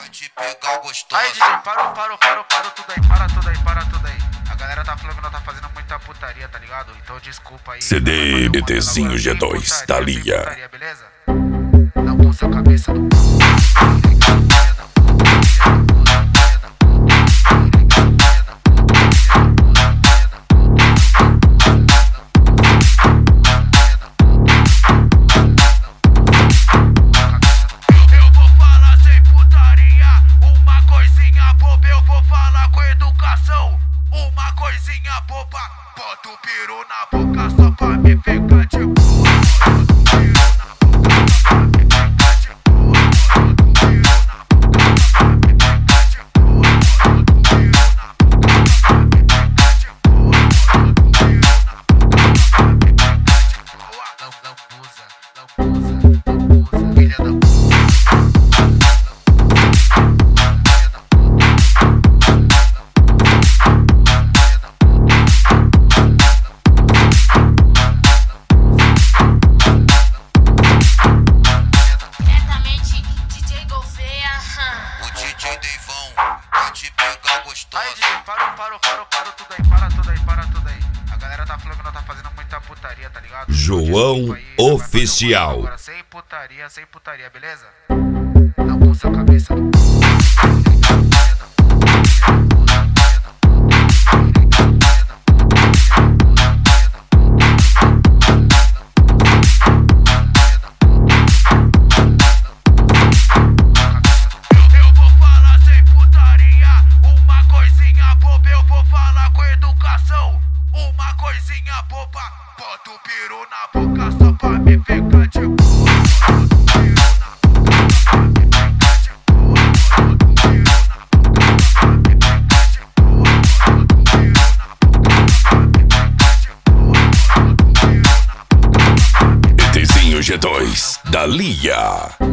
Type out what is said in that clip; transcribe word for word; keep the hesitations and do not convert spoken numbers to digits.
Vai te pegar gostosa. Aí, D J, parou, parou, parou, parou tudo aí, para tudo aí, para tudo aí. A galera tá falando que nós tá fazendo muita putaria, tá ligado? Então desculpa aí. C D ETzinho G dois, Thalia. Beleza? Não com sua cabeça no uma coisinha boba, bota o peru na boca só pra me ficar de boa. Aí, D J, parou, parou, parou, parou tudo aí, para tudo aí, para tudo aí. A galera tá falando que nós tá fazendo muita putaria, tá ligado? João aí, Oficial. Agora sem putaria, sem putaria, beleza? Não com sua cabeça. Uma coisinha boba, bota o peru na boca só pra me ficar de boa. ETzinho G dois, Thalia.